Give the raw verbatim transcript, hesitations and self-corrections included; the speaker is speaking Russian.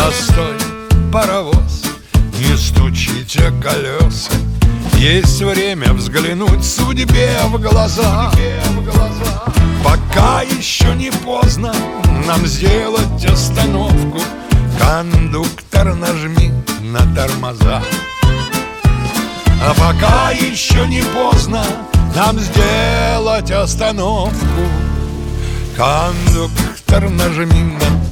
Постой, паровоз, не стучите колеса, есть время взглянуть судьбе в глаза. Пока еще не поздно нам сделать остановку. Кондуктор, нажми на тормоза. А пока еще не поздно нам сделать остановку. Кондуктор, нажми на